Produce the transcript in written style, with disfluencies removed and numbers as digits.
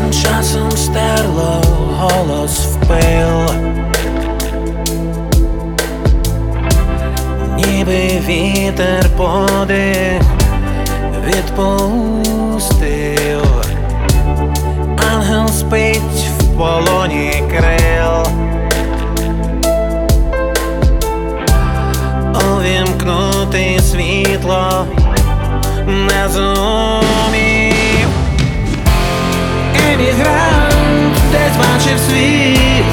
Часом стерло голос в пил, ніби вітер подих відпустив. Ангел спить в полоні крил, увімкнути світло не зумів. Емігрант десь бачив світ,